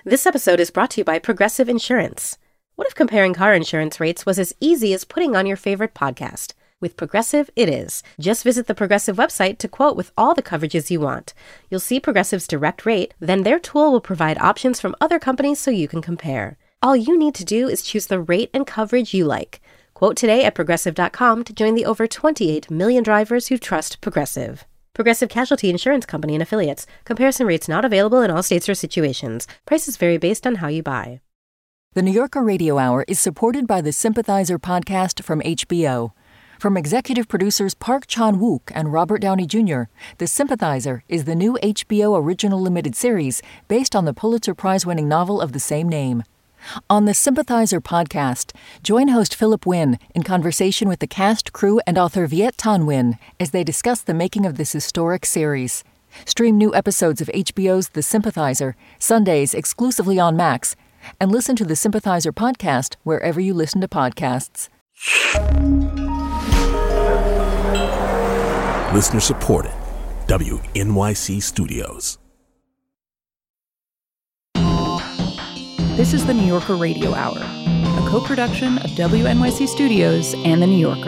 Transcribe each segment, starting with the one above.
This episode is brought to you by Progressive Insurance. What if comparing car insurance rates was as easy as putting on your favorite podcast? With Progressive, it is. Just visit the Progressive website to quote with all the coverages you want. You'll see Progressive's direct rate, then their tool will provide options from other companies so you can compare. All you need to do is choose the rate and coverage you like. Quote today at Progressive.com to join the over 28 million drivers who trust Progressive. Progressive Casualty Insurance Company and Affiliates. Comparison rates not available in all states or situations. Prices vary based on how you buy. The New Yorker Radio Hour is supported by the Sympathizer podcast from HBO. From executive producers Park Chan-wook and Robert Downey Jr., The Sympathizer is the new HBO original limited series based on the Pulitzer Prize-winning novel of the same name. On the Sympathizer podcast, join host Philip Wynn in conversation with the cast, crew, and author Viet Thanh Nguyen as they discuss the making of this historic series. Stream new episodes of HBO's The Sympathizer, Sundays exclusively on Max, and listen to the Sympathizer podcast wherever you listen to podcasts. Listener supported. WNYC Studios. This is the New Yorker Radio Hour, a co-production of WNYC Studios and The New Yorker.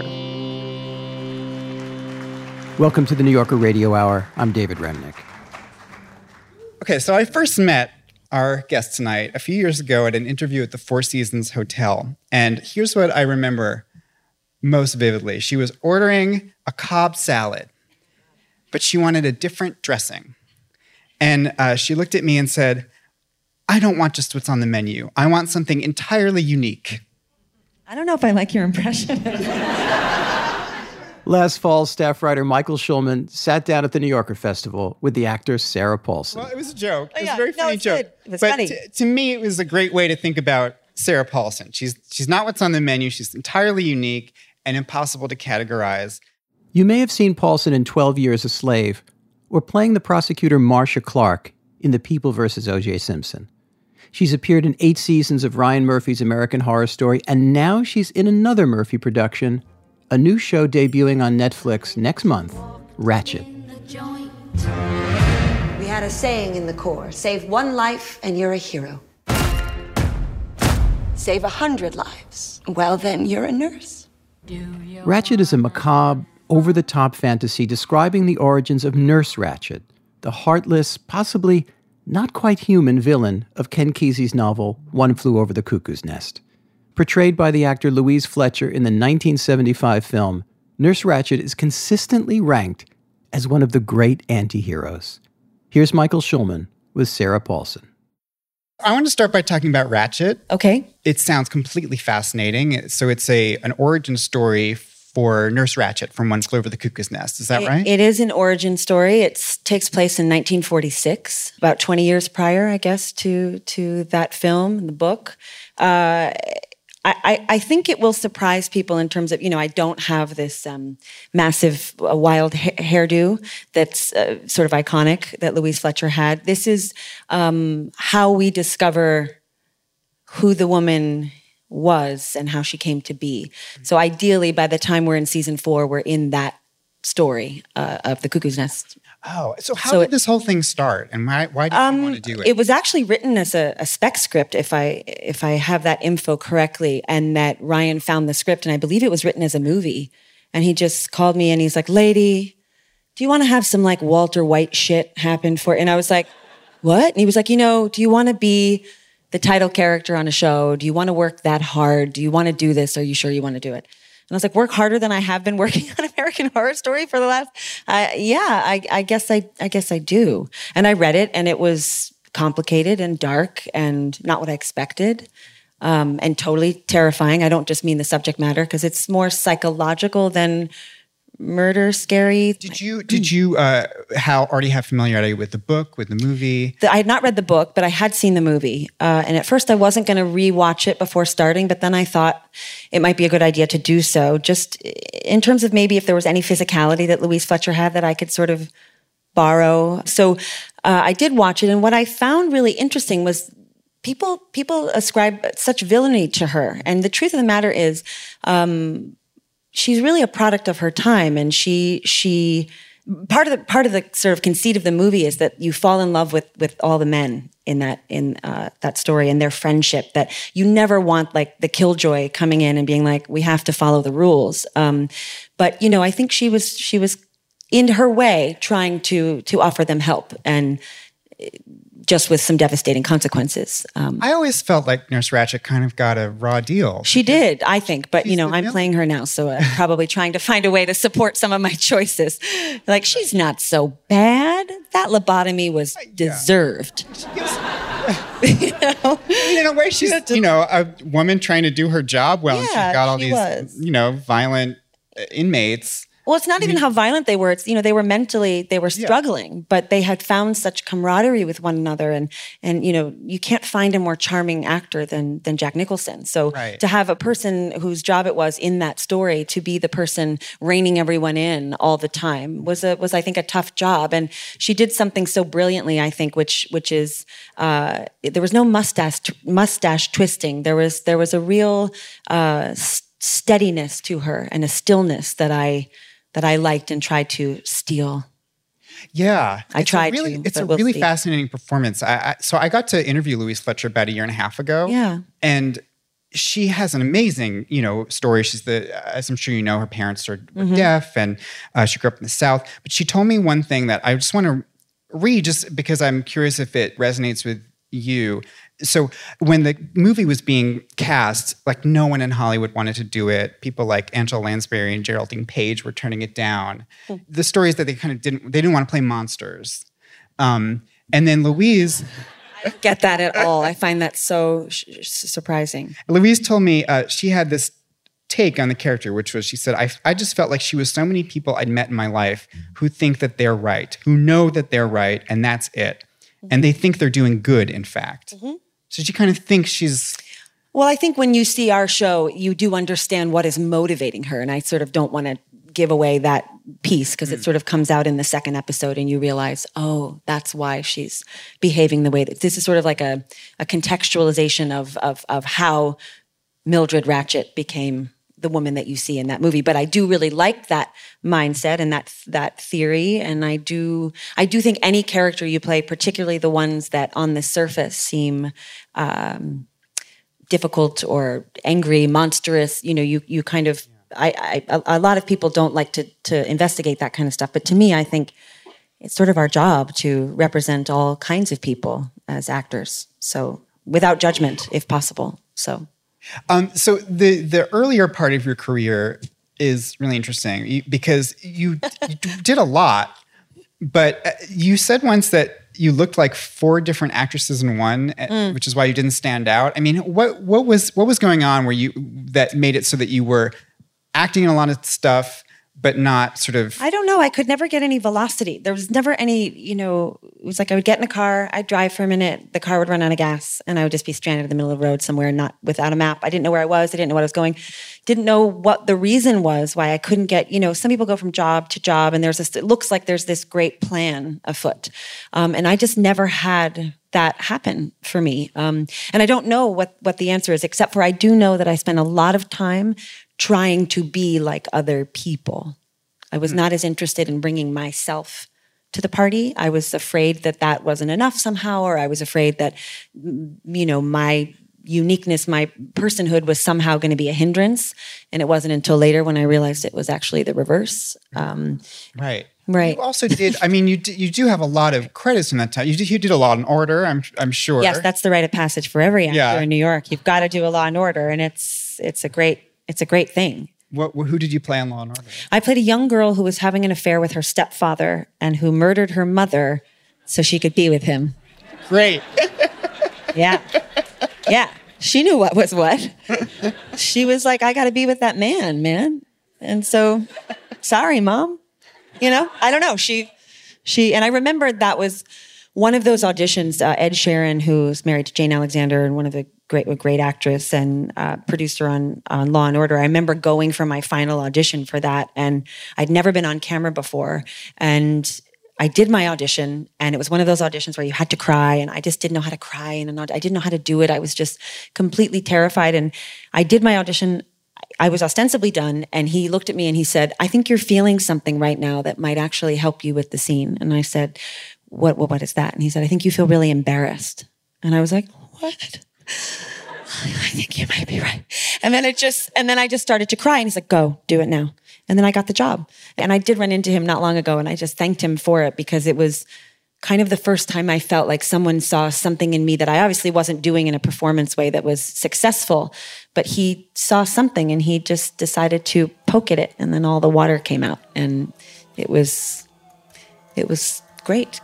Welcome to the New Yorker Radio Hour. I'm David Remnick. Okay, so I first met our guest tonight a few years ago at an interview at the Four Seasons Hotel. And here's what I remember most vividly. She was ordering a Cobb salad, but she wanted a different dressing. And she looked at me and said, I don't want just what's on the menu. I want something entirely unique. I don't know if I like your impression. Last fall, staff writer Michael Schulman sat down at the New Yorker Festival with the actor Sarah Paulson. Well, it was a joke. It was a very funny joke. It was funny. To me, it was a great way to think about Sarah Paulson. She's not what's on the menu. She's entirely unique and impossible to categorize. You may have seen Paulson in 12 Years a Slave or playing the prosecutor Marcia Clark in The People vs. O.J. Simpson. She's appeared in 8 seasons of Ryan Murphy's American Horror Story, and now she's in another Murphy production, a new show debuting on Netflix next month, Ratched. We had a saying in the Corps, save one life and you're a hero. Save 100 lives, well then you're a nurse. Ratched is a macabre, over-the-top fantasy describing the origins of Nurse Ratched, the heartless, possibly not quite human villain of Ken Kesey's novel, One Flew Over the Cuckoo's Nest. Portrayed by the actor Louise Fletcher in the 1975 film, Nurse Ratched is consistently ranked as one of the great anti-heroes. Here's Michael Schulman with Sarah Paulson. I want to start by talking about Ratched. Okay. It sounds completely fascinating. So it's an origin story for Nurse Ratched from One Flew Over the Cuckoo's Nest. Is that right? It is an origin story. It takes place in 1946, about 20 years prior, I guess, to that film, the book. I think it will surprise people in terms of, I don't have this massive wild hairdo that's sort of iconic that Louise Fletcher had. This is how we discover who the woman was and how she came to be. So ideally, by the time we're in season 4, we're in that story of the Cuckoo's Nest. Oh, so how did this whole thing start, and why did you want to do it? It was actually written as a spec script, if I have that info correctly, and that Ryan found the script, and I believe it was written as a movie. And he just called me, and he's like, "Lady, do you want to have some like Walter White shit happen for?" And I was like, "What?" And he was like, "Do you want to be the title character on a show? Do you want to work that hard? Do you want to do this? Are you sure you want to do it?" And I was like, work harder than I have been working on American Horror Story for the last, I guess I do. And I read it, and it was complicated and dark and not what I expected, and totally terrifying. I don't just mean the subject matter, because it's more psychological than murder, scary. Did you already have familiarity with the book, with the movie? I had not read the book, but I had seen the movie. And at first I wasn't going to rewatch it before starting, but then I thought it might be a good idea to do so, just in terms of maybe if there was any physicality that Louise Fletcher had that I could sort of borrow. So I did watch it, and what I found really interesting was people ascribe such villainy to her. And the truth of the matter is, she's really a product of her time, and she part of the sort of conceit of the movie is that you fall in love with all the men in that story, and their friendship, that you never want like the killjoy coming in and being like, we have to follow the rules. But I think she was in her way trying to offer them help, and just with some devastating consequences. I always felt like Nurse Ratched kind of got a raw deal. She did, I think, but I'm playing her now, so I'm probably trying to find a way to support some of my choices. Like, she's not so bad. That lobotomy was deserved. In a way, she's a woman trying to do her job well, and she's got all these violent inmates. Well, it's not even how violent they were. It's, they were mentally, they were struggling, but they had found such camaraderie with one another. And you can't find a more charming actor than Jack Nicholson. So to have a person whose job it was in that story to be the person reining everyone in all the time was I think, a tough job. And she did something so brilliantly, I think, which is, there was no mustache twisting. There was a real, steadiness to her, and a stillness that I liked and tried to steal. Yeah. It's a really fascinating performance. So I got to interview Louise Fletcher about a year and a half ago. Yeah. And she has an amazing, story. She's as I'm sure you know, her parents were deaf, and she grew up in the South. But she told me one thing that I just want to read, just because I'm curious if it resonates with you. So when the movie was being cast, like, no one in Hollywood wanted to do it. People like Angela Lansbury and Geraldine Page were turning it down. The story is that they didn't want to play monsters. And then Louise... I don't get that at all. I find that so surprising. Louise told me she had this take on the character, which was, she said, I just felt like she was so many people I'd met in my life who think that they're right, who know that they're right, and that's it. And they think they're doing good, in fact. So she kind of thinks she's... Well, I think when you see our show, you do understand what is motivating her. And I sort of don't want to give away that piece, because it sort of comes out in the second episode and you realize, oh, that's why she's behaving the way that... This is sort of like a contextualization of how Mildred Ratched became the woman that you see in that movie. But I do really like that mindset and that theory. And I do think any character you play, particularly the ones that on the surface seem difficult or angry, monstrous, you kind of, a lot of people don't like to investigate that kind of stuff. But to me, I think it's sort of our job to represent all kinds of people as actors. So without judgment, if possible. So the earlier part of your career is really interesting because you did a lot, but you said once that you looked like 4 different actresses in one, which is why you didn't stand out. I mean, what was going on that made it so that you were acting in a lot of stuff, but not sort of... I don't know. I could never get any velocity. There was never any, it was like I would get in a car, I'd drive for a minute, the car would run out of gas, and I would just be stranded in the middle of the road somewhere, not without a map. I didn't know where I was. I didn't know what I was going. Didn't know what the reason was why I couldn't get, some people go from job to job, and it looks like there's this great plan afoot. And I just never had that happen for me. And I don't know what the answer is, except for I do know that I spent a lot of time trying to be like other people. I was not as interested in bringing myself to the party. I was afraid that wasn't enough somehow, or I was afraid that, my uniqueness, my personhood was somehow going to be a hindrance. And it wasn't until later when I realized it was actually the reverse. Right. Right. You also did, you do have a lot of credits in that time. You did a Law and Order, I'm sure. Yes, that's the rite of passage for every actor in New York. You've got to do a Law and Order, and it's a great thing. Who did you play on Law and Order? I played a young girl who was having an affair with her stepfather and who murdered her mother so she could be with him. Great. Yeah. Yeah. She knew what was what. She was like, I got to be with that man. And so, sorry, Mom. I don't know. She, and I remembered that was one of those auditions, Ed Sheeran, who's married to Jane Alexander and one of the great actress and producer on Law and Order. I remember going for my final audition for that, and I'd never been on camera before. And I did my audition, and it was one of those auditions where you had to cry, and I just didn't know how to cry, and I didn't know how to do it. I was just completely terrified. And I did my audition. I was ostensibly done, and he looked at me and he said, I think you're feeling something right now that might actually help you with the scene. And I said, what is that? And he said, I think you feel really embarrassed. And I was like, what? I think you might be right. And then I just started to cry, and he's like, go, do it now. And then I got the job. And I did run into him not long ago, and I just thanked him for it, because it was kind of the first time I felt like someone saw something in me that I obviously wasn't doing in a performance way that was successful, but he saw something and he just decided to poke at it, and then all the water came out, and it was great.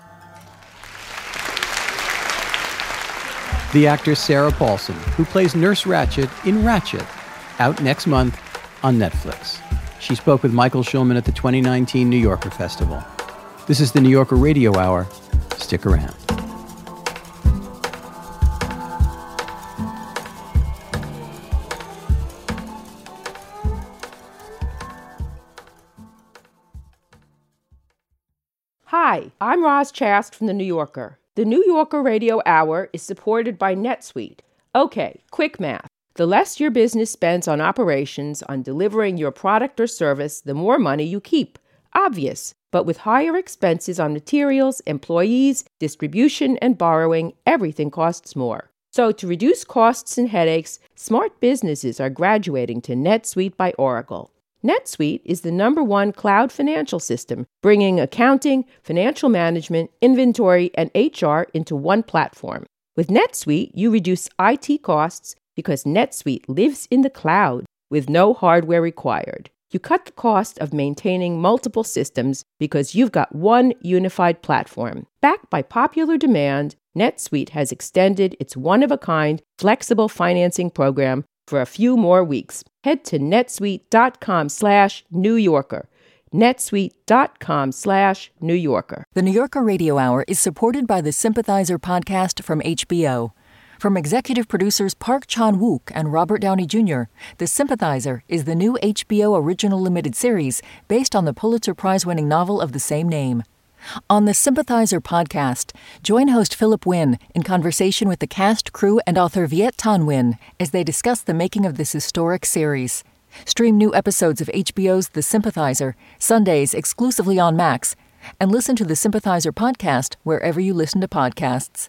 The actor Sarah Paulson, who plays Nurse Ratched in Ratched, out next month on Netflix. She spoke with Michael Schulman at the 2019 New Yorker Festival. This is the New Yorker Radio Hour. Stick around. Hi, I'm Roz Chast from The New Yorker. The New Yorker Radio Hour is supported by NetSuite. Okay, quick math. The less your business spends on operations, on delivering your product or service, the more money you keep. Obvious. But with higher expenses on materials, employees, distribution, and borrowing, everything costs more. So to reduce costs and headaches, smart businesses are graduating to NetSuite by Oracle. NetSuite is the #1 cloud financial system, bringing accounting, financial management, inventory, and HR into one platform. With NetSuite, you reduce IT costs because NetSuite lives in the cloud with no hardware required. You cut the cost of maintaining multiple systems because you've got one unified platform. Backed by popular demand, NetSuite has extended its one-of-a-kind flexible financing program for a few more weeks. Head to netsuite.com/New Yorker. netsuite.com/New Yorker. The New Yorker Radio Hour is supported by the Sympathizer podcast from HBO. From executive producers Park Chan-wook and Robert Downey Jr., The Sympathizer is the new HBO original limited series based on the Pulitzer Prize-winning novel of the same name. On the Sympathizer podcast, join host Philip Wynn in conversation with the cast, crew, and author Viet Thanh Nguyen as they discuss the making of this historic series. Stream new episodes of HBO's The Sympathizer, Sundays exclusively on Max, and listen to the Sympathizer podcast wherever you listen to podcasts.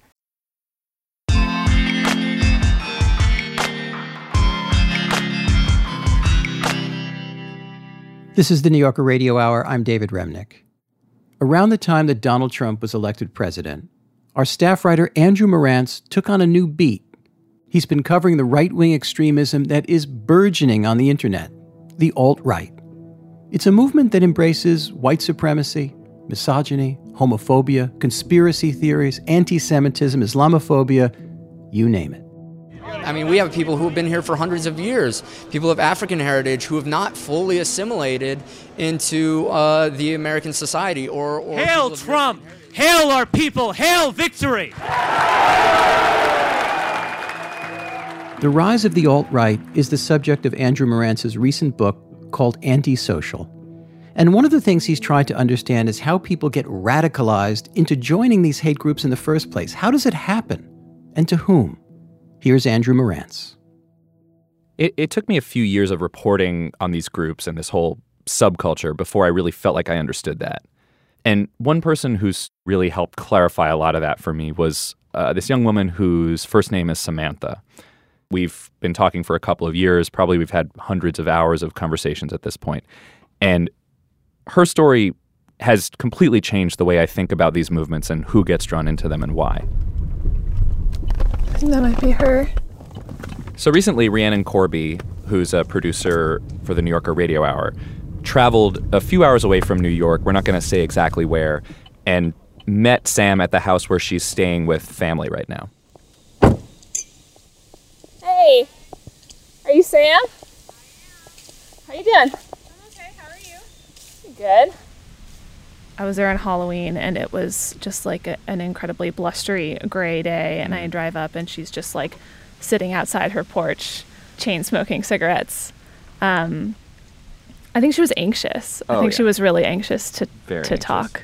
This is the New Yorker Radio Hour. I'm David Remnick. Around the time that Donald Trump was elected president, our staff writer Andrew Marantz took on a new beat. He's been covering the right-wing extremism that is burgeoning on the internet, the alt-right. It's a movement that embraces white supremacy, misogyny, homophobia, conspiracy theories, anti-Semitism, Islamophobia, you name it. I mean, we have people who have been here for hundreds of years, people of African heritage who have not fully assimilated into the American society or Hail Trump! Hail our people! Hail victory! The rise of the alt-right is the subject of Andrew Marantz's recent book called Antisocial. And one of the things he's tried to understand is how people get radicalized into joining these hate groups in the first place. How does it happen? And to whom? Here's Andrew Marantz. It took me a few years of reporting on these groups and this whole subculture before I really felt like I understood that. And one person who's really helped clarify a lot of that for me was this young woman whose first name is Samantha. We've been talking for a couple of years. Probably we've had hundreds of hours of conversations at this point. And her story has completely changed the way I think about these movements and who gets drawn into them and why. I think that might be her. So recently, Rhiannon Corby, who's a producer for the New Yorker Radio Hour, traveled a few hours away from New York, we're not going to say exactly where, and met Sam at the house where she's staying with family right now. Hey, are you Sam? How you doing? I'm okay, how are you? Good. I was there on Halloween, and it was just like an incredibly blustery gray day, and I drive up, and she's just like sitting outside her porch, chain smoking cigarettes. I think she was anxious. I think she was really anxious to talk.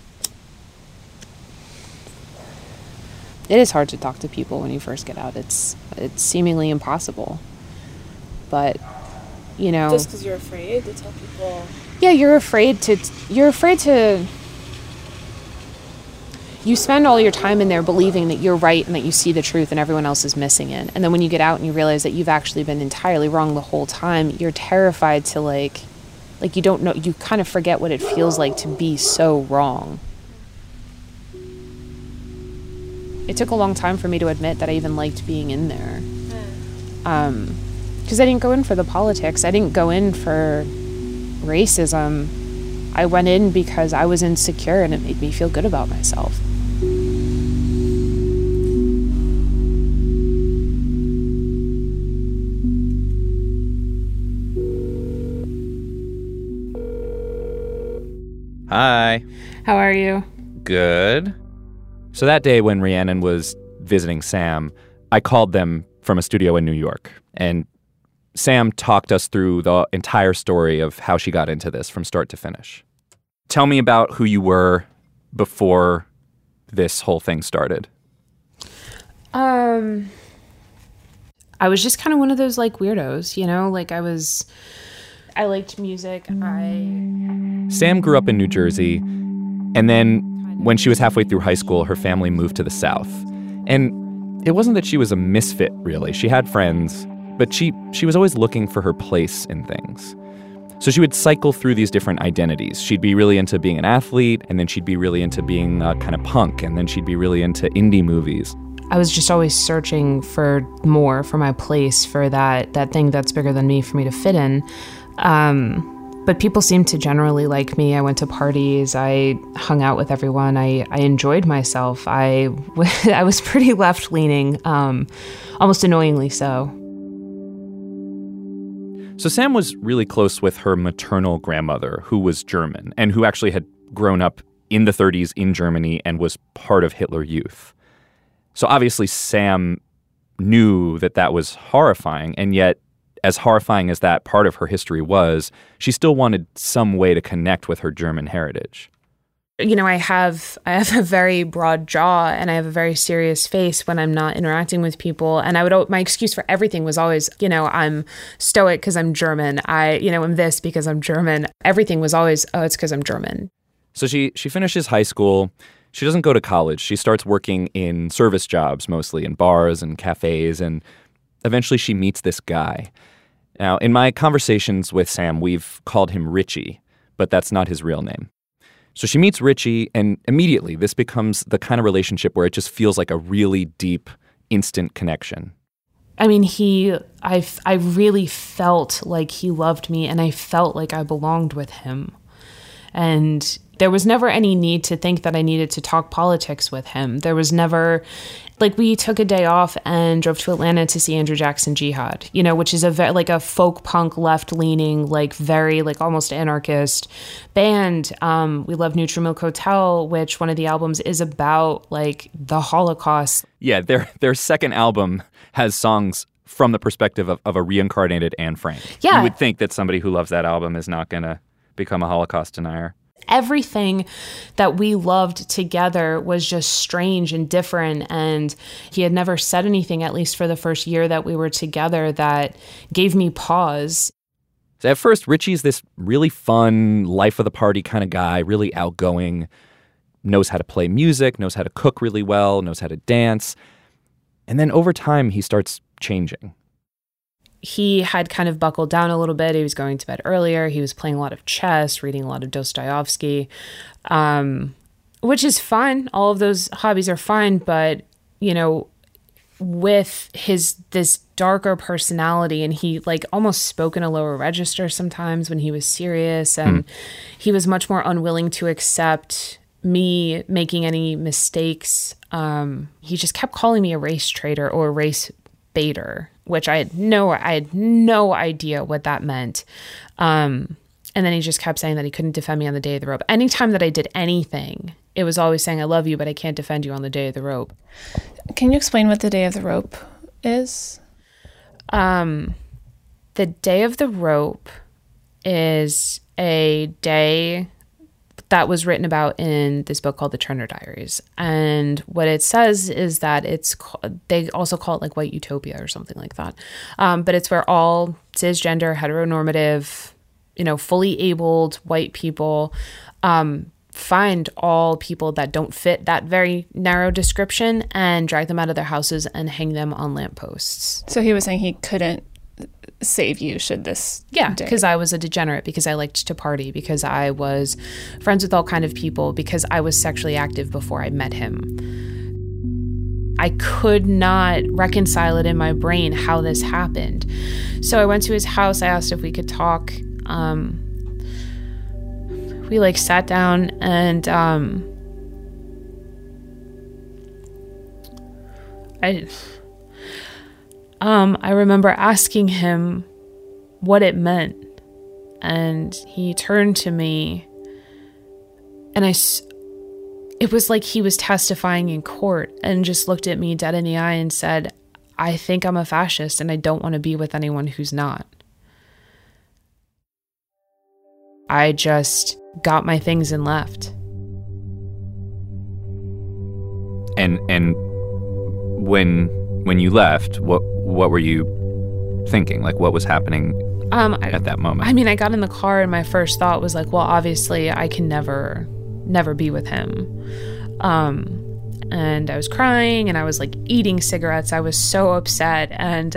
It is hard to talk to people when you first get out. It's seemingly impossible. But, you know... Just because you're afraid to tell people... Yeah, you're afraid to... you spend all your time in there believing that you're right and that you see the truth and everyone else is missing it. And then when you get out and you realize that you've actually been entirely wrong the whole time, you're terrified to like you don't know, you kind of forget what it feels like to be so wrong. It took a long time for me to admit that I even liked being in there. Because I didn't go in for the politics. I didn't go in for racism. I went in because I was insecure and it made me feel good about myself. Hi. How are you? Good. So that day when Rhiannon was visiting Sam, I called them from a studio in New York. And Sam talked us through the entire story of how she got into this from start to finish. Tell me about who you were before this whole thing started. I was just kind of one of those like weirdos, you know, like I liked music. Sam grew up in New Jersey, and then when she was halfway through high school, her family moved to the South. And it wasn't that she was a misfit, really. She had friends, but she was always looking for her place in things. So she would cycle through these different identities. She'd be really into being an athlete, and then she'd be really into being kind of punk, and then she'd be really into indie movies. I was just always searching for more, for my place, for that thing that's bigger than me for me to fit in. But people seemed to generally like me. I went to parties. I hung out with everyone. I enjoyed myself. I was pretty left-leaning, almost annoyingly so. So Sam was really close with her maternal grandmother, who was German, and who actually had grown up in the 30s in Germany and was part of Hitler Youth. So obviously Sam knew that was horrifying, and yet as horrifying as that part of her history was, she still wanted some way to connect with her German heritage. You know, I have a very broad jaw and I have a very serious face when I'm not interacting with people. And my excuse for everything was always, you know, I'm stoic because I'm German. I'm this because I'm German. Everything was always, it's because I'm German. So she finishes high school. She doesn't go to college. She starts working in service jobs, mostly in bars and cafes. And eventually she meets this guy. Now, in my conversations with Sam, we've called him Richie, but that's not his real name. So she meets Richie, and immediately this becomes the kind of relationship where it just feels like a really deep, instant connection. I mean, I really felt like he loved me, and I felt like I belonged with him. And there was never any need to think that I needed to talk politics with him. There was never, we took a day off and drove to Atlanta to see Andrew Jackson Jihad, you know, which is a folk punk left-leaning, very almost anarchist band. We love Neutral Milk Hotel, which one of the albums is about the Holocaust. Yeah, their second album has songs from the perspective of a reincarnated Anne Frank. Yeah. You would think that somebody who loves that album is not going to become a Holocaust denier. Everything that we loved together was just strange and different, and he had never said anything, at least for the first year that we were together, that gave me pause. So at first, Richie's this really fun, life of the party kind of guy, really outgoing, knows how to play music, knows how to cook really well, knows how to dance. And then over time, he starts changing. He had kind of buckled down a little bit. He was going to bed earlier. He was playing a lot of chess, reading a lot of Dostoevsky, which is fine. All of those hobbies are fine. But, you know, with this darker personality, and he almost spoke in a lower register sometimes when he was serious. And he was much more unwilling to accept me making any mistakes. He just kept calling me a race traitor or a race baiter, which I had no idea what that meant. And then he just kept saying that he couldn't defend me on the day of the rope. Anytime that I did anything, it was always saying, I love you, but I can't defend you on the day of the rope. Can you explain what the day of the rope is? The day of the rope is a day that was written about in this book called The Turner Diaries. And what it says is that they also call it white utopia or something like that. But it's where all cisgender, heteronormative, fully abled white people find all people that don't fit that very narrow description and drag them out of their houses and hang them on lampposts. So he was saying he couldn't save you should this because I was a degenerate, because I liked to party, because I was friends with all kind of people, because I was sexually active before I met him. I could not reconcile it in my brain how this happened. So I went to his house. I asked if we could talk. We sat down and I remember asking him what it meant, and he turned to me, and it was like he was testifying in court, and just looked at me dead in the eye and said, "I think I'm a fascist, and I don't want to be with anyone who's not." I just got my things and left. And when you left, what were you thinking? Like, what was happening at that moment? I mean, I got in the car and my first thought was like, well, obviously I can never be with him. And I was crying and I was like eating cigarettes. I was so upset. And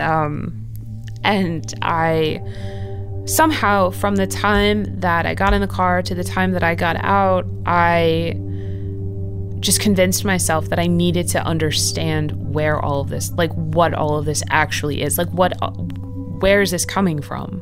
I somehow, from the time that I got in the car to the time that I got out, I just convinced myself that I needed to understand where all of this, like what all of this actually is. Like where is this coming from?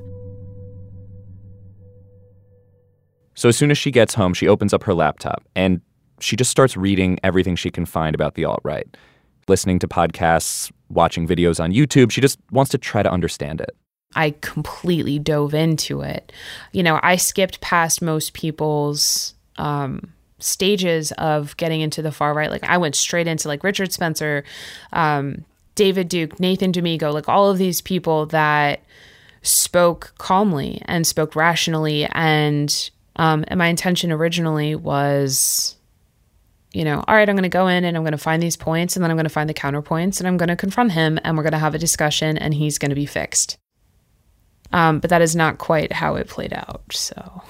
So as soon as she gets home, she opens up her laptop and she just starts reading everything she can find about the alt-right, listening to podcasts, watching videos on YouTube. She just wants to try to understand it. I completely dove into it. You know, I skipped past most people's stages of getting into the far right. Like I went straight into like Richard Spencer, David Duke, Nathan Domingo, like all of these people that spoke calmly and spoke rationally. And my intention originally was, you know, all right, I'm going to go in and I'm going to find these points and then I'm going to find the counterpoints and I'm going to confront him and we're going to have a discussion and he's going to be fixed. But that is not quite how it played out, so.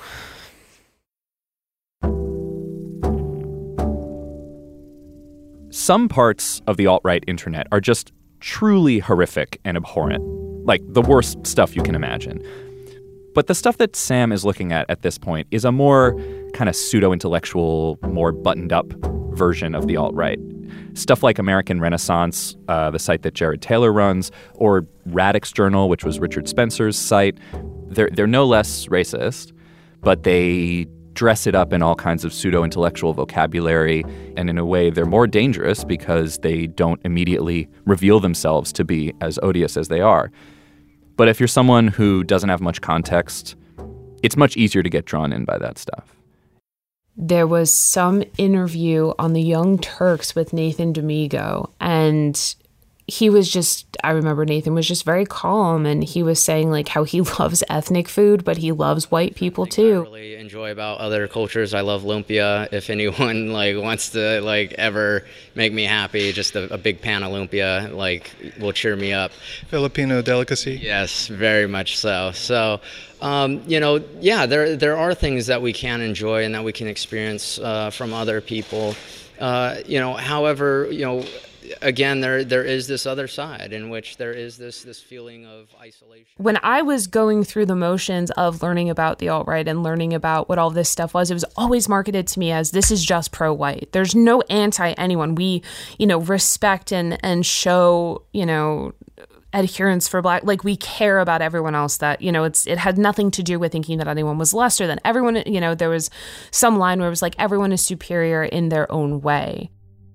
Some parts of the alt-right internet are just truly horrific and abhorrent, like the worst stuff you can imagine. But the stuff that Sam is looking at this point is a more kind of pseudo-intellectual, more buttoned-up version of the alt-right. Stuff like American Renaissance, the site that Jared Taylor runs, or Radix Journal, which was Richard Spencer's site. They're no less racist, but they dress it up in all kinds of pseudo-intellectual vocabulary, and in a way they're more dangerous because they don't immediately reveal themselves to be as odious as they are. But if you're someone who doesn't have much context, it's much easier to get drawn in by that stuff. There was some interview on the Young Turks with Nathan Domingo, and he was just, I remember Nathan was just very calm, and he was saying like how he loves ethnic food, but he loves white people too. I really enjoy about other cultures. I love lumpia. If anyone like wants to like ever make me happy, just a big pan of lumpia like will cheer me up. Filipino delicacy. Yes, very much so. So, you know, yeah, there are things that we can enjoy and that we can experience from other people. You know, however, you know, again, there is this other side in which there is this feeling of isolation. When I was going through the motions of learning about the alt-right and learning about what all this stuff was, it was always marketed to me as this is just pro-white. There's no anti-anyone. We, you know, respect and show, you know, adherence for Black, like we care about everyone else, that, you know, it had nothing to do with thinking that anyone was lesser than everyone. You know, there was some line where it was like everyone is superior in their own way.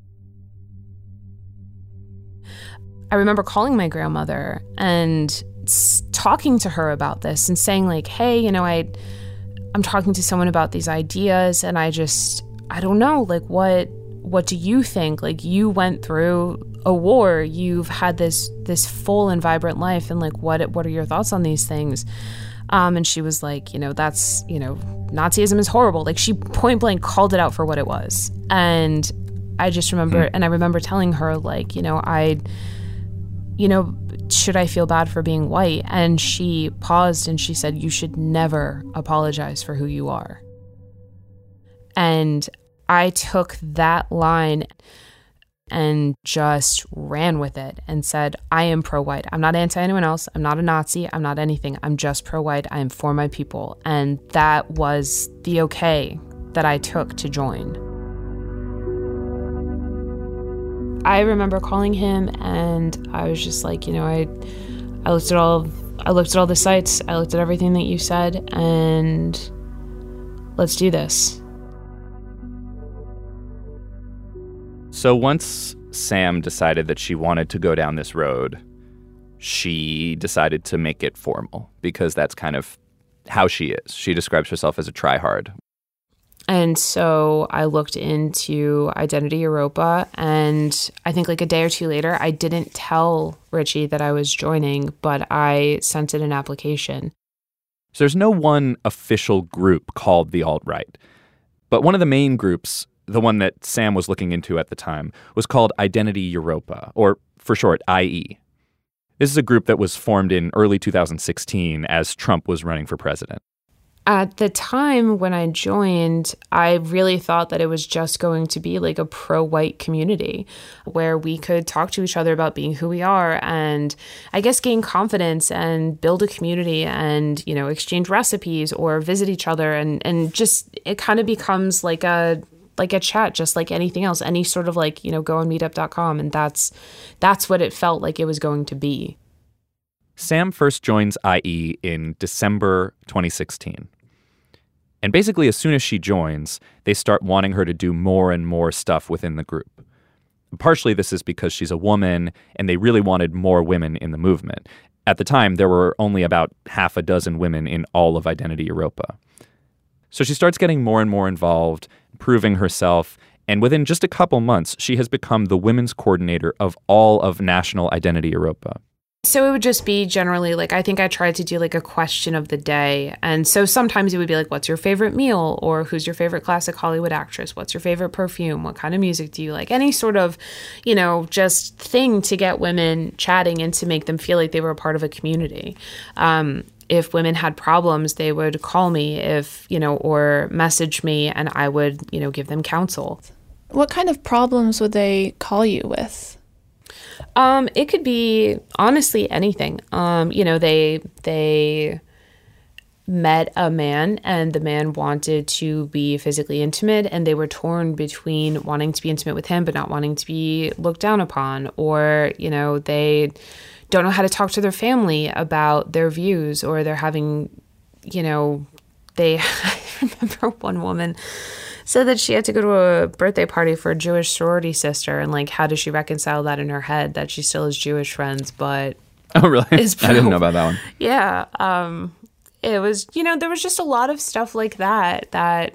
I remember calling my grandmother and talking to her about this and saying like, hey, you know, I'm talking to someone about these ideas and I don't know, like what do you think? Like you went through a war, you've had this full and vibrant life, and like what are your thoughts on these things? And she was like, you know, that's, you know, Nazism is horrible. Like she point blank called it out for what it was. And I just remember, and I remember telling her like, you know, should I feel bad for being white? And she paused and she said, you should never apologize for who you are. And I took that line and just ran with it and said, I am pro-white. I'm not anti anyone else. I'm not a Nazi. I'm not anything. I'm just pro-white. I am for my people. And that was the okay that I took to join. I remember calling him and I was just like, I looked at all the sites. I looked at everything that you said, and let's do this. So once Sam decided that she wanted to go down this road, she decided to make it formal, because that's kind of how she is. She describes herself as a tryhard. And so I looked into Identity Europa, and I think like a day or two later, I didn't tell Richie that I was joining, but I sent it an application. So there's no one official group called the alt-right, but one of the main groups, the one that Sam was looking into at the time, was called Identity Europa, or for short, IE. This is a group that was formed in early 2016 as Trump was running for president. At the time when I joined, I really thought that it was just going to be like a pro-white community where we could talk to each other about being who we are and I guess gain confidence and build a community and, exchange recipes or visit each other. And just it kind of becomes like a chat, just like anything else, any sort of go on meetup.com. And that's what it felt like it was going to be. Sam first joins IE in December 2016. And basically, as soon as she joins, they start wanting her to do more and more stuff within the group. Partially, this is because she's a woman, and they really wanted more women in the movement. At the time, there were only about half a dozen women in all of Identity Europa. So she starts getting more and more involved, proving herself, and within just a couple months, she has become the women's coordinator of all of National Identity Europa. So it would just be generally I think I tried to do a question of the day. And so sometimes it would be what's your favorite meal? Or who's your favorite classic Hollywood actress? What's your favorite perfume? What kind of music do you like? Any sort of, just thing to get women chatting and to make them feel like they were a part of a community. If women had problems, they would call me or message me, and I would, give them counsel. What kind of problems would they call you with? It could be honestly anything. They met a man and the man wanted to be physically intimate, and they were torn between wanting to be intimate with him but not wanting to be looked down upon, or, they don't know how to talk to their family about their views, or they're having, I remember one woman said that she had to go to a birthday party for a Jewish sorority sister, and how does she reconcile that in her head that she still has Jewish friends, but oh really? I didn't know about that one. Yeah, it was there was just a lot of stuff like that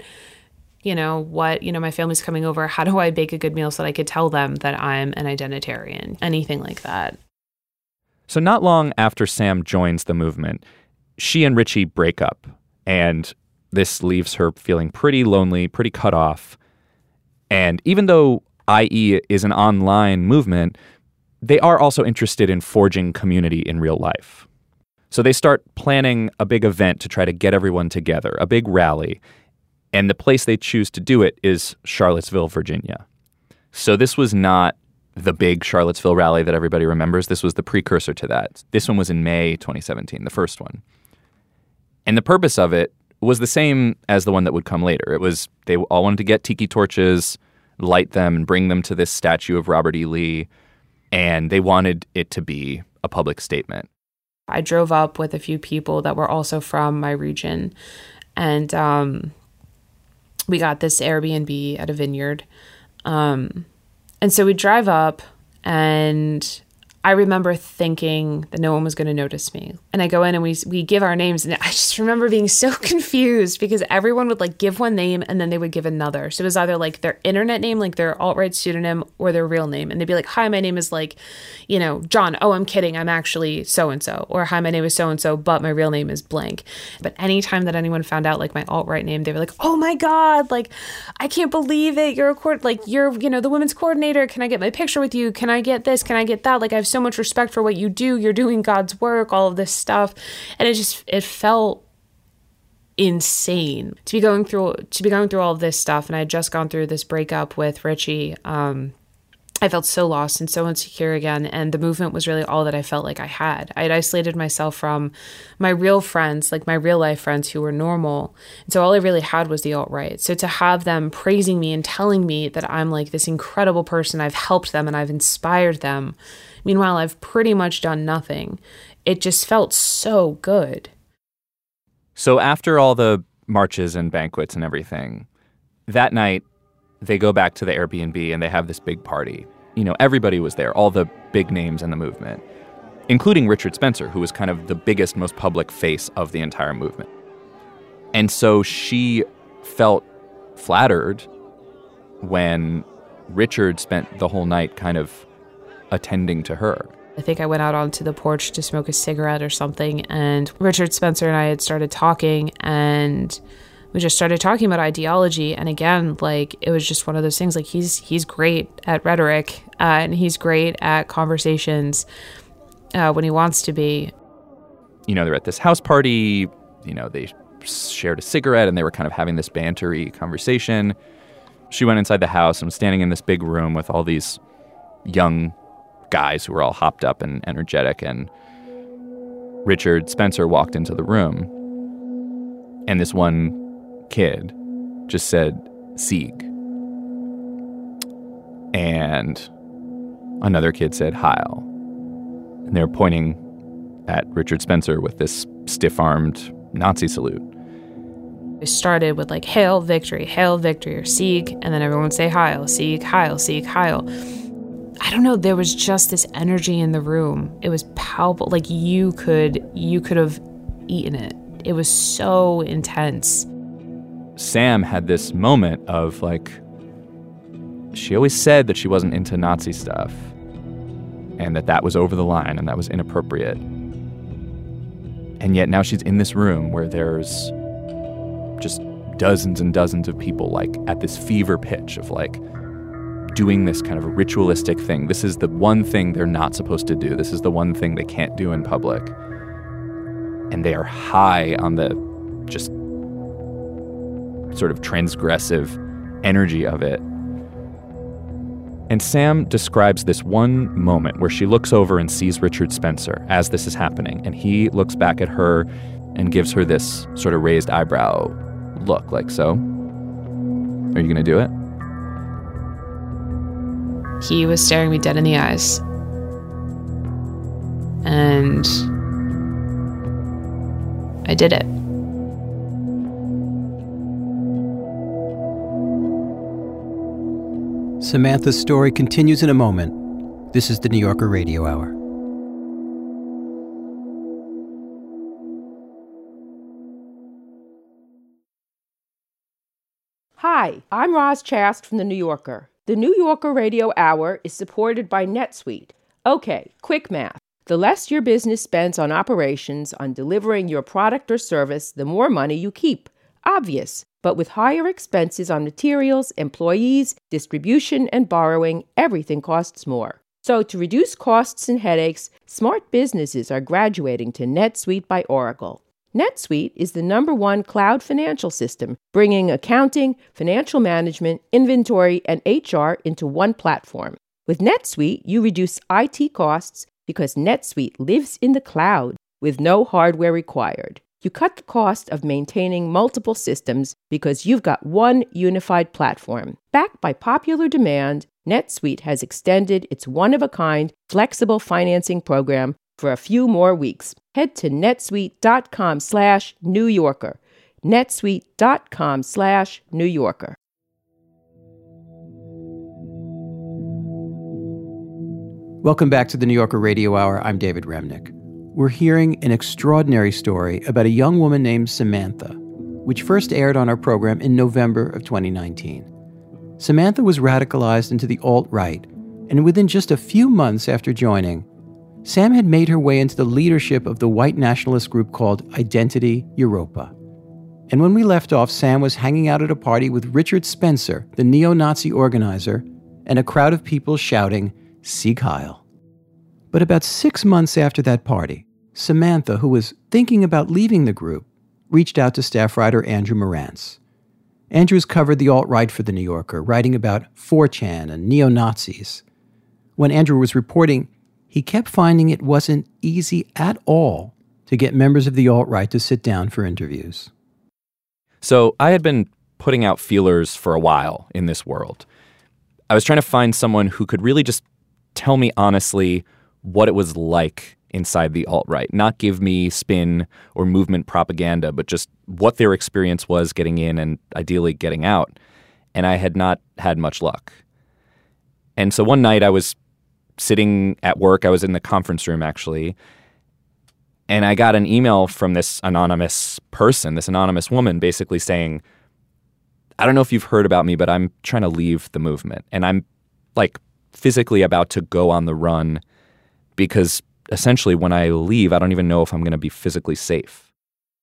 my family's coming over. How do I bake a good meal so that I could tell them that I'm an identitarian? Anything like that. So not long after Sam joins the movement, she and Richie break up, and this leaves her feeling pretty lonely, pretty cut off. And even though IE is an online movement, they are also interested in forging community in real life. So they start planning a big event to try to get everyone together, a big rally. And the place they choose to do it is Charlottesville, Virginia. So this was not the big Charlottesville rally that everybody remembers. This was the precursor to that. This one was in May 2017, the first one. And the purpose of it was the same as the one that would come later. It was they all wanted to get tiki torches, light them, and bring them to this statue of Robert E. Lee, and they wanted it to be a public statement. I drove up with a few people that were also from my region, and we got this Airbnb at a vineyard. And so we drive up, and I remember thinking that no one was going to notice me. And I go in and we give our names. And I just remember being so confused because everyone would give one name and then they would give another. So it was either their internet name, their alt-right pseudonym, or their real name. And they'd be like, hi, my name is John. Oh, I'm kidding. I'm actually so-and-so. Or hi, my name is so-and-so, but my real name is blank. But anytime that anyone found out my alt-right name, they were like, oh my God, I can't believe it. You're you're the women's coordinator. Can I get my picture with you? Can I get this? Can I get that? I have so much respect for what you do. You're doing God's work, all of this stuff. And it felt insane to be going through all of this stuff. And I had just gone through this breakup with Richie. I felt so lost and so insecure again. And the movement was really all that I felt like I had. I had isolated myself from my real friends, like my real life friends who were normal. And so all I really had was the alt-right. So to have them praising me and telling me that I'm like this incredible person, I've helped them and I've inspired them. Meanwhile, I've pretty much done nothing. It just felt so good. So after all the marches and banquets and everything, that night, they go back to the Airbnb and they have this big party. You know, everybody was there, all the big names in the movement, including Richard Spencer, who was kind of the biggest, most public face of the entire movement. And so she felt flattered when Richard spent the whole night kind of attending to her. I think I went out onto the porch to smoke a cigarette or something, and Richard Spencer and I had started talking, and we just started talking about ideology. And again, like, it was just one of those things, like, he's great at rhetoric, and he's great at conversations when he wants to be. You know, they're at this house party, you know, they shared a cigarette and they were kind of having this bantery conversation. She went inside the house and was standing in this big room with all these young guys who were all hopped up and energetic, and Richard Spencer walked into the room, and this one kid just said, "Sieg." And another kid said, "Heil." And they're pointing at Richard Spencer with this stiff-armed Nazi salute. It started with like, Hail Victory, or Sieg, and then everyone would say Heil, Sieg, Heil, Sieg, Heil. I don't know, there was just this energy in the room. It was palpable, like you could have eaten it. It was so intense. Sam had this moment of like, she always said that she wasn't into Nazi stuff and that was over the line and that was inappropriate. And yet now she's in this room where there's just dozens and dozens of people like at this fever pitch of like doing this kind of ritualistic thing. This is the one thing they're not supposed to do. This is the one thing they can't do in public. And they are high on the just sort of transgressive energy of it. And Sam describes this one moment where she looks over and sees Richard Spencer as this is happening. And he looks back at her and gives her this sort of raised eyebrow look, like, so? Are you going to do it? He was staring me dead in the eyes. And I did it. Samantha's story continues in a moment. This is the New Yorker Radio Hour. Hi, I'm Roz Chast from The New Yorker. The New Yorker Radio Hour is supported by NetSuite. Okay, quick math. The less your business spends on operations, on delivering your product or service, the more money you keep. Obvious. But with higher expenses on materials, employees, distribution, and borrowing, everything costs more. So to reduce costs and headaches, smart businesses are graduating to NetSuite by Oracle. NetSuite is the #1 cloud financial system, bringing accounting, financial management, inventory, and HR into one platform. With NetSuite, you reduce IT costs because NetSuite lives in the cloud with no hardware required. You cut the cost of maintaining multiple systems because you've got one unified platform. Backed by popular demand, NetSuite has extended its one-of-a-kind flexible financing program for a few more weeks. Head to netsuite.com/New Yorker. netsuite.com/New Yorker. Welcome back to the New Yorker Radio Hour. I'm David Remnick. We're hearing an extraordinary story about a young woman named Samantha, which first aired on our program in November of 2019. Samantha was radicalized into the alt-right, and within just a few months after joining, Sam had made her way into the leadership of the white nationalist group called Identity Europa. And when we left off, Sam was hanging out at a party with Richard Spencer, the neo-Nazi organizer, and a crowd of people shouting, "Sieg Heil." But about 6 months after that party, Samantha, who was thinking about leaving the group, reached out to staff writer Andrew Marantz. Andrew's covered the alt-right for The New Yorker, writing about 4chan and neo-Nazis. When Andrew was reporting, he kept finding it wasn't easy at all to get members of the alt-right to sit down for interviews. So I had been putting out feelers for a while in this world. I was trying to find someone who could really just tell me honestly what it was like inside the alt-right, not give me spin or movement propaganda, but just what their experience was getting in and ideally getting out. And I had not had much luck. And so one night I was sitting at work. I was in the conference room, actually, and I got an email from this anonymous person, this anonymous woman, basically saying, I don't know if you've heard about me, but I'm trying to leave the movement. And I'm like physically about to go on the run because essentially when I leave, I don't even know if I'm going to be physically safe.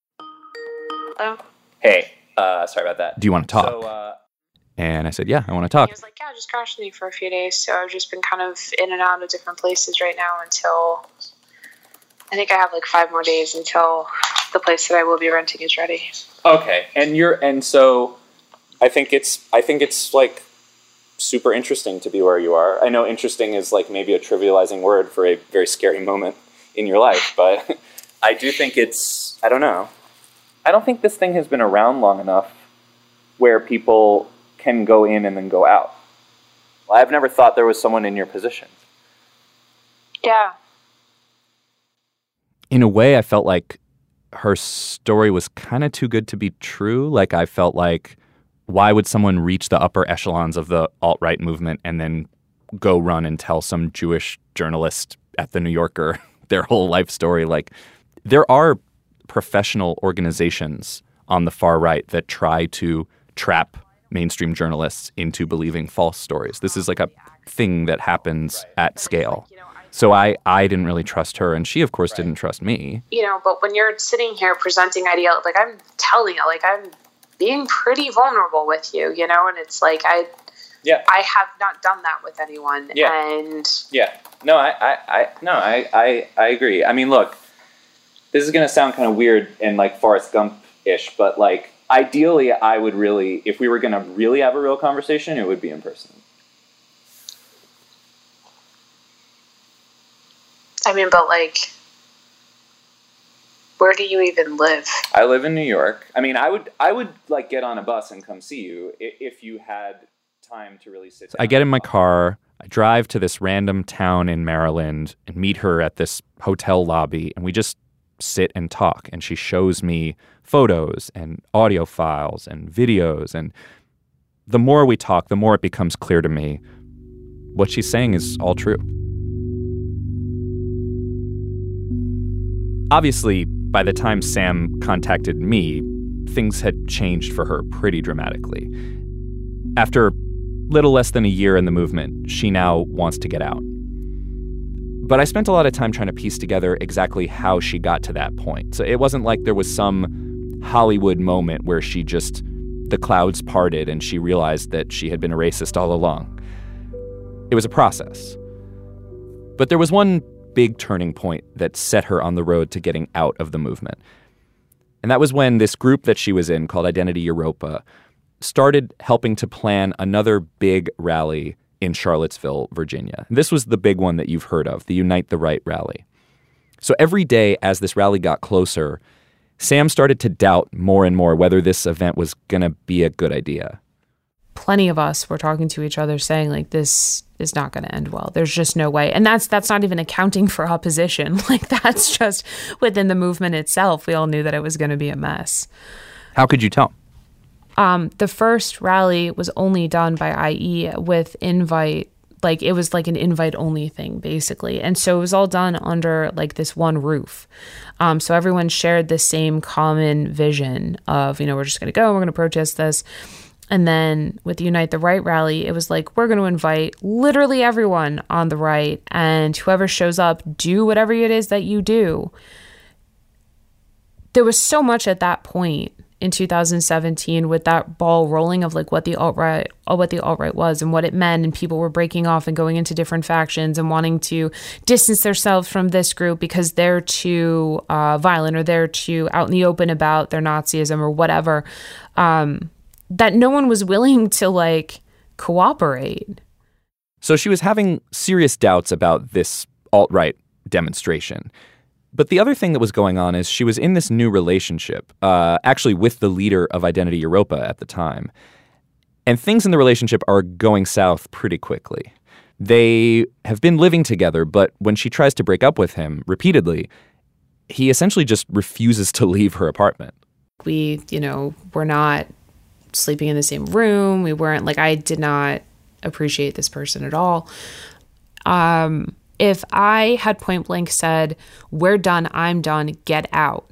Hello? Hey, sorry about that. Do you want to talk? So, and I said, yeah, I want to talk. He was like, yeah, just crash with me for a few days. So I've just been kind of in and out of different places right now until I think I have like 5 more days until the place that I will be renting is ready. Okay. And so I think it's like super interesting to be where you are. I know interesting is like maybe a trivializing word for a very scary moment in your life, but I do think I don't know. I don't think this thing has been around long enough where people can go in and then go out. I've never thought there was someone in your position. Yeah. In a way, I felt like her story was kind of too good to be true. Like, I felt like, why would someone reach the upper echelons of the alt-right movement and then go run and tell some Jewish journalist at The New Yorker their whole life story? Like, there are professional organizations on the far right that try to trap mainstream journalists into believing false stories. This is like a thing that happens at scale. So I didn't really trust her, and she, of course, didn't trust me. You know, but when you're sitting here presenting ideal, like I'm telling you, like I'm being pretty vulnerable with you, you know, and it's like I have not done that with anyone. Yeah. And No, I agree. I mean, look, this is going to sound kind of weird and like Forrest Gump-ish, but like ideally I would really, if we were going to really have a real conversation, it would be in person. I mean, but like, where do you even live? I live in New York. I mean, I would like get on a bus and come see you if you had time to really sit down. I get in my car, I drive to this random town in Maryland and meet her at this hotel lobby, and we just sit and talk. And she shows me photos and audio files and videos. And the more we talk, the more it becomes clear to me what she's saying is all true. Obviously, by the time Sam contacted me, things had changed for her pretty dramatically. After little less than a year in the movement, she now wants to get out. But I spent a lot of time trying to piece together exactly how she got to that point. So it wasn't like there was some Hollywood moment where the clouds parted and she realized that she had been a racist all along. It was a process. But there was one big turning point that set her on the road to getting out of the movement. And that was when this group that she was in, called Identity Europa, started helping to plan another big rally in Charlottesville, Virginia. This was the big one that you've heard of, the Unite the Right rally. So every day as this rally got closer, Sam started to doubt more and more whether this event was going to be a good idea. Plenty of us were talking to each other saying, like, this is not going to end well. There's just no way. And that's not even accounting for opposition. Like, that's just within the movement itself. We all knew that it was going to be a mess. How could you tell? The first rally was only done by IE with invite. Like, it was like an invite-only thing, basically. And so it was all done under, like, this one roof. So everyone shared the same common vision of, you know, we're just going to go and we're going to protest this. And then with the Unite the Right rally, it was like, we're going to invite literally everyone on the right, and whoever shows up, do whatever it is that you do. There was so much at that point in 2017 with that ball rolling of like what the alt-right was and what it meant, and people were breaking off and going into different factions and wanting to distance themselves from this group because they're too violent or they're too out in the open about their Nazism or whatever, that no one was willing to like cooperate. So she was having serious doubts about this alt-right demonstration. But the other thing that was going on is she was in this new relationship, actually with the leader of Identity Europa at the time. And things in the relationship are going south pretty quickly. They have been living together, but when she tries to break up with him repeatedly, he essentially just refuses to leave her apartment. We, were not sleeping in the same room. We weren't, I did not appreciate this person at all. If I had point blank said, "We're done, I'm done, get out,"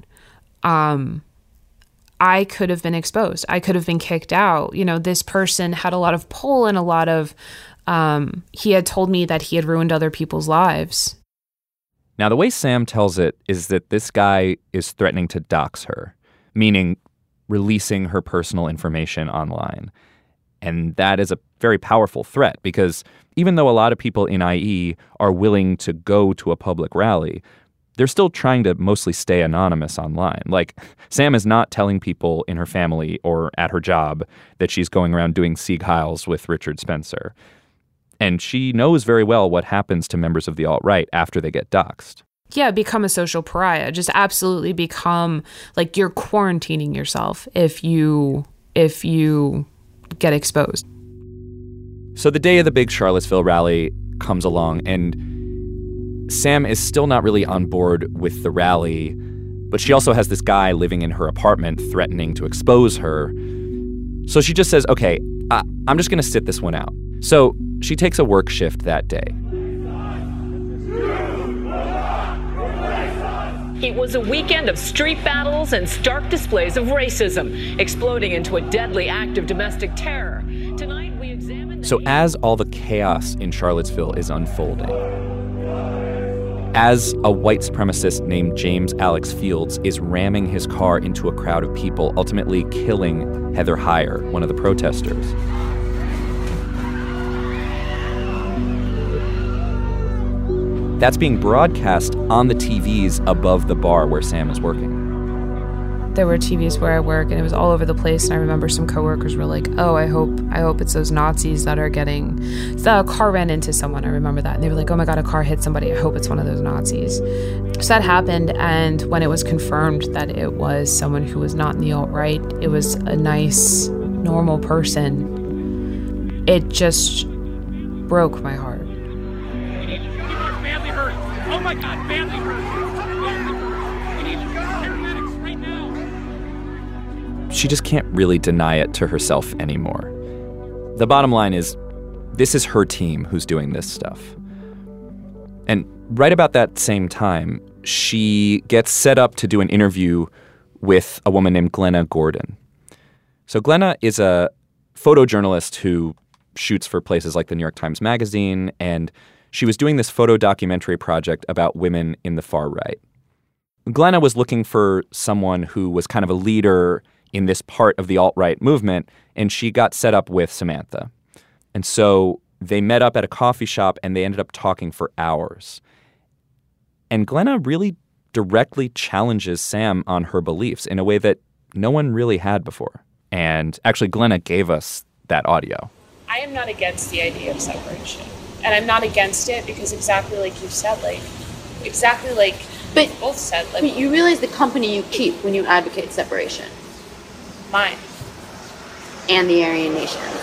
I could have been exposed. I could have been kicked out. This person had a lot of pull and a lot of, he had told me that he had ruined other people's lives. Now, the way Sam tells it is that this guy is threatening to dox her, meaning releasing her personal information online. And that is a very powerful threat because even though a lot of people in IE are willing to go to a public rally, they're still trying to mostly stay anonymous online. Like, Sam is not telling people in her family or at her job that she's going around doing Sieg Heils with Richard Spencer. And she knows very well what happens to members of the alt-right after they get doxxed. Yeah, become a social pariah. Just absolutely become, you're quarantining yourself if you get exposed. So the day of the big Charlottesville rally comes along, and Sam is still not really on board with the rally, but she also has this guy living in her apartment threatening to expose her. So she just says, okay, I'm just going to sit this one out. So she takes a work shift that day. It was a weekend of street battles and stark displays of racism, exploding into a deadly act of domestic terror. Tonight we examine... So as all the chaos in Charlottesville is unfolding, as a white supremacist named James Alex Fields is ramming his car into a crowd of people, ultimately killing Heather Heyer, one of the protesters, that's being broadcast on the TVs above the bar where Sam is working. There were TVs where I work, and it was all over the place. And I remember some coworkers were like, "Oh, I hope it's those Nazis that are getting." The car ran into someone. I remember that, and they were like, "Oh my God, a car hit somebody. I hope it's one of those Nazis." So that happened, and when it was confirmed that it was someone who was not in the alt-right, it was a nice, normal person. It just broke my heart. Oh my God, badly hurt. We need paramedics right now. She just can't really deny it to herself anymore. The bottom line is, this is her team who's doing this stuff. And right about that same time, she gets set up to do an interview with a woman named Glenna Gordon. So Glenna is a photojournalist who shoots for places like the New York Times Magazine, and she was doing this photo documentary project about women in the far right. Glenna was looking for someone who was kind of a leader in this part of the alt-right movement, and she got set up with Samantha. And so they met up at a coffee shop, and they ended up talking for hours. And Glenna really directly challenges Sam on her beliefs in a way that no one really had before. And actually, Glenna gave us that audio. I am not against the idea of separation. And I'm not against it because exactly like you said, but both said. But you realize the company you keep when you advocate separation. Mine. And the Aryan nations.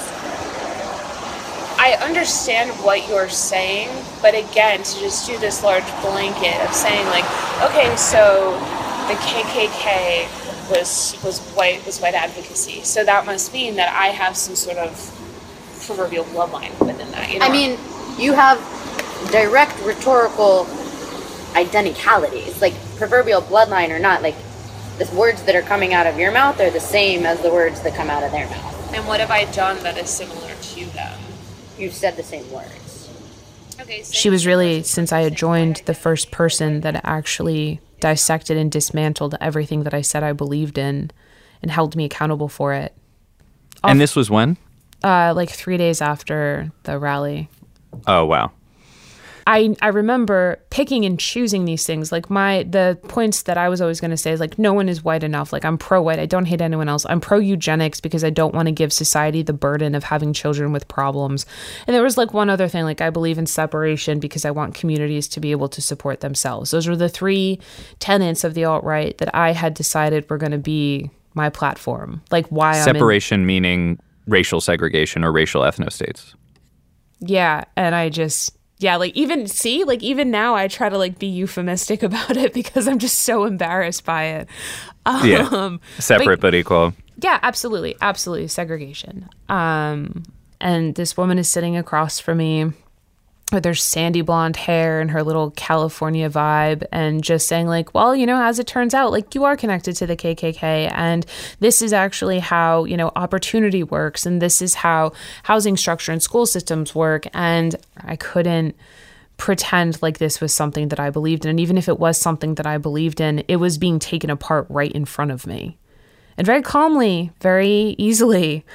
I understand what you're saying, but again, to just do this large blanket of saying okay, so the KKK was white advocacy. So that must mean that I have some sort of proverbial bloodline within that. I mean, you have direct rhetorical identicalities, proverbial bloodline or not, the words that are coming out of your mouth are the same as the words that come out of their mouth. And what have I done that is similar to them? You've said the same words. Okay. She was really, since I had joined, the first person that actually dissected and dismantled everything that I said I believed in and held me accountable for it. And this was when? Like 3 days after the rally. Oh, wow. I remember picking and choosing these things. Like the points that I was always going to say is like, no one is white enough. Like, I'm pro-white. I don't hate anyone else. I'm pro-eugenics because I don't want to give society the burden of having children with problems. And there was like one other thing, like I believe in separation because I want communities to be able to support themselves. Those were the 3 tenets of the alt-right that I had decided were going to be my platform. Like why separation meaning racial segregation or racial ethnostates. Yeah. And I just... Yeah, like even now I try to like be euphemistic about it because I'm just so embarrassed by it. Separate but equal. Yeah, absolutely. Absolutely. Segregation. And this woman is sitting across from me with her sandy blonde hair and her little California vibe and just saying like, well, you know, as it turns out, like you are connected to the KKK and this is actually how, you know, opportunity works and this is how housing structure and school systems work. And I couldn't pretend like this was something that I believed in. And even if it was something that I believed in, it was being taken apart right in front of me. And very calmly, very easily.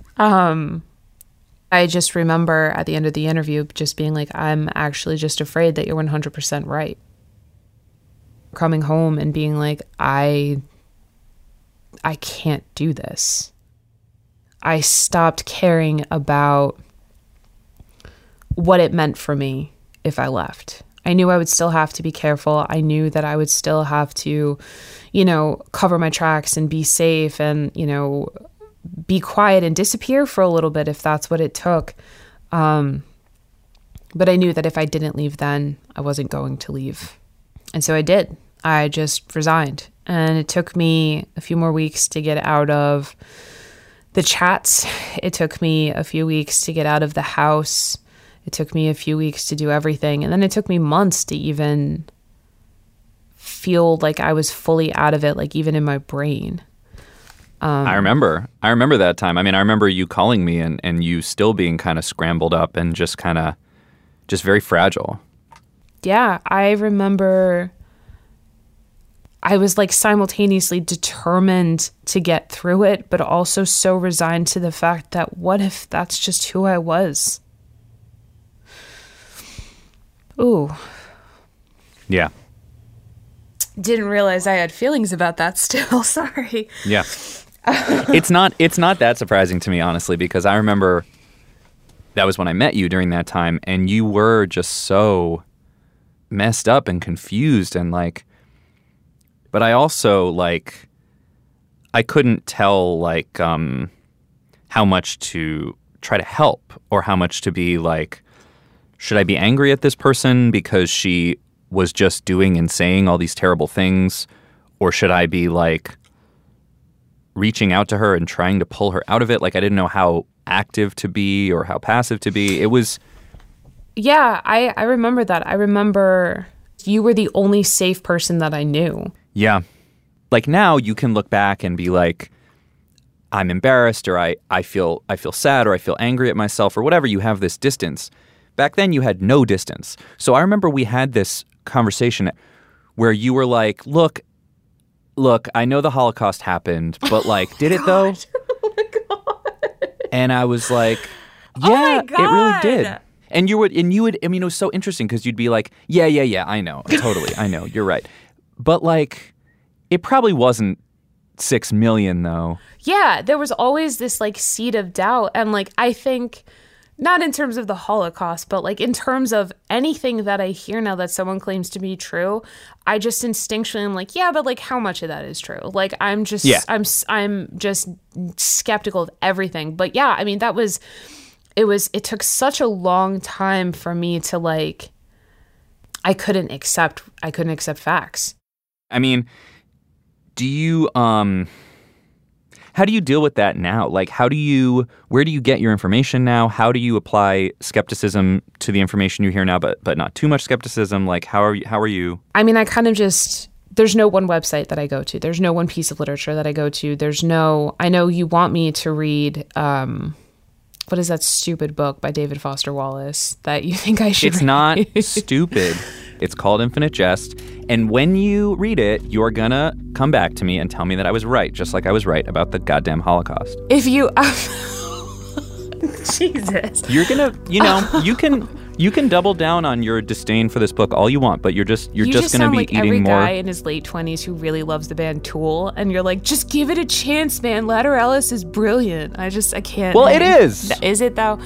I just remember at the end of the interview just being like, I'm actually just afraid that you're 100% right. Coming home and being like, I can't do this. I stopped caring about what it meant for me if I left. I knew I would still have to be careful. I knew that I would still have to, you know, cover my tracks and be safe and, you know, be quiet and disappear for a little bit if that's what it took. But I knew that if I didn't leave then, I wasn't going to leave. And so I did. I just resigned. And it took me a few more weeks to get out of the chats. It took me a few weeks to get out of the house. It took me a few weeks to do everything. And then it took me months to even feel like I was fully out of it, like even in my brain. I remember that time. I mean, I remember you calling me and you still being kind of scrambled up and just very fragile. Yeah, I remember I was like simultaneously determined to get through it, but also so resigned to the fact that what if that's just who I was? Ooh. Yeah. Didn't realize I had feelings about that still. Sorry. Yeah. It's not that surprising to me, honestly, because I remember that was when I met you during that time and you were just so messed up and confused and like, but I also like, I couldn't tell like how much to try to help or how much to be like, should I be angry at this person because she was just doing and saying all these terrible things? Or should I be like reaching out to her and trying to pull her out of it? Like I didn't know how active to be or how passive to be. It was... Yeah, I remember that. I remember you were the only safe person that I knew. Yeah. Like now you can look back and be like, I'm embarrassed or I feel sad or I feel angry at myself or whatever. You have this distance. Back then you had no distance. So I remember we had this conversation where you were like, look, I know the Holocaust happened, but like, did it though? Oh my God. And I was like, yeah, it really did. And you would, I mean, it was so interesting because you'd be like, yeah, I know, totally, I know, you're right. But like, it probably wasn't 6 million though. Yeah, there was always this like seed of doubt. And like, I think, not in terms of the Holocaust, but like in terms of anything that I hear now that someone claims to be true, I just instinctually am like, yeah, but like how much of that is true? Like I'm just skeptical of everything. But yeah, I mean, it took such a long time for me to like, I couldn't accept facts. I mean, how do you deal with that now? Like, where do you get your information now? How do you apply skepticism to the information you hear now, but not too much skepticism? Like, how are you? I mean, I kind of there's no one website that I go to. There's no one piece of literature that I go to. I know you want me to read, what is that stupid book by David Foster Wallace that you think I should read? It's not stupid. It's called Infinite Jest. And when you read it, you're gonna come back to me and tell me that I was right, just like I was right about the goddamn Holocaust. If you... Jesus. You're gonna, you can double down on your disdain for this book all you want, but you're just gonna be like eating every more. Guy in his late 20s who really loves the band Tool, and you're like, just give it a chance, man. Ladder Ellis is brilliant. I can't. Well, it is. Is it though?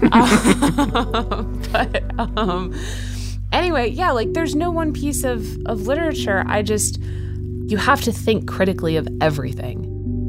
Anyway, yeah, like there's no one piece of literature. You have to think critically of everything.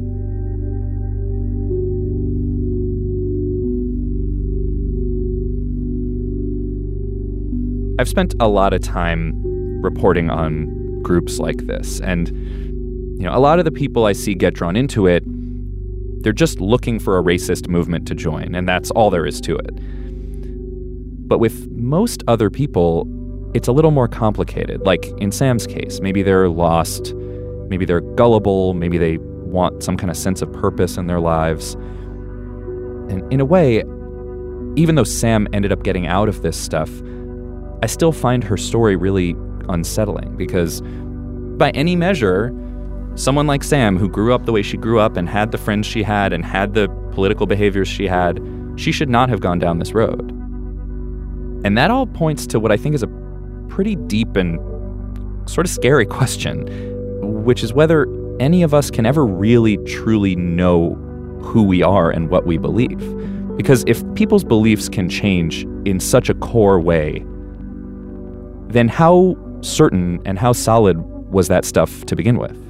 I've spent a lot of time reporting on groups like this, and a lot of the people I see get drawn into it, they're just looking for a racist movement to join, and that's all there is to it. But with most other people, it's a little more complicated. Like in Sam's case, maybe they're lost, maybe they're gullible, maybe they want some kind of sense of purpose in their lives. And in a way, even though Sam ended up getting out of this stuff, I still find her story really unsettling because by any measure, someone like Sam, who grew up the way she grew up and had the friends she had and had the political behaviors she had, she should not have gone down this road. And that all points to what I think is a pretty deep and sort of scary question, which is whether any of us can ever really, truly know who we are and what we believe. Because if people's beliefs can change in such a core way, then how certain and how solid was that stuff to begin with?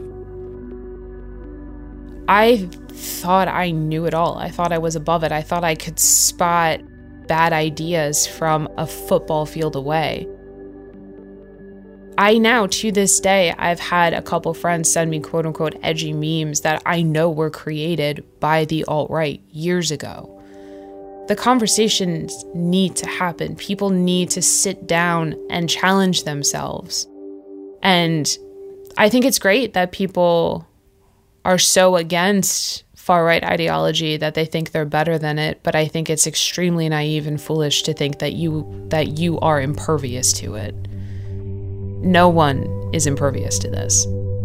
I thought I knew it all. I thought I was above it. I thought I could spot bad ideas from a football field away. I now, to this day, I've had a couple friends send me quote-unquote edgy memes that I know were created by the alt-right years ago. The conversations need to happen. People need to sit down and challenge themselves. And I think it's great that people are so against far-right ideology that they think they're better than it, but I think it's extremely naive and foolish to think that you are impervious to it. No one is impervious to this.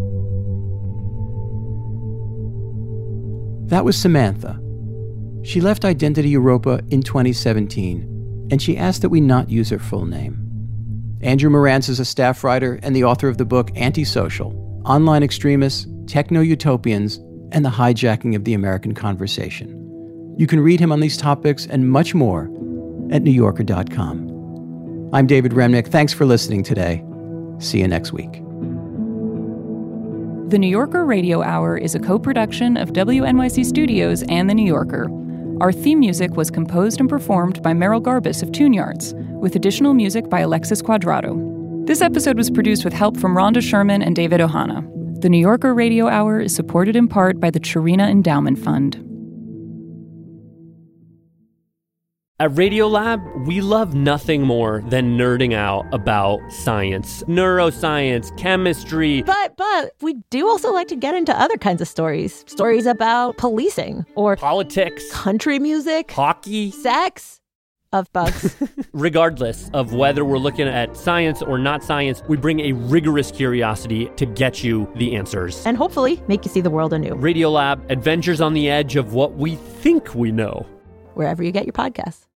That was Samantha. She left Identity Europa in 2017, and she asked that we not use her full name. Andrew Marantz is a staff writer and the author of the book Antisocial, Online Extremists, Techno-Utopians, and the Hijacking of the American Conversation. You can read him on these topics and much more at NewYorker.com. I'm David Remnick. Thanks for listening today. See you next week. The New Yorker Radio Hour is a co-production of WNYC Studios and The New Yorker. Our theme music was composed and performed by Merrill Garbus of Tune Yards, with additional music by Alexis Quadrado. This episode was produced with help from Rhonda Sherman and David Ohana. The New Yorker Radio Hour is supported in part by the Cherena Endowment Fund. At Radiolab, we love nothing more than nerding out about science, neuroscience, chemistry. But we do also like to get into other kinds of stories. Stories about policing or politics, country music, hockey, sex, of bugs. Regardless of whether we're looking at science or not science, we bring a rigorous curiosity to get you the answers. And hopefully make you see the world anew. Radiolab, adventures on the edge of what we think we know. Wherever you get your podcasts.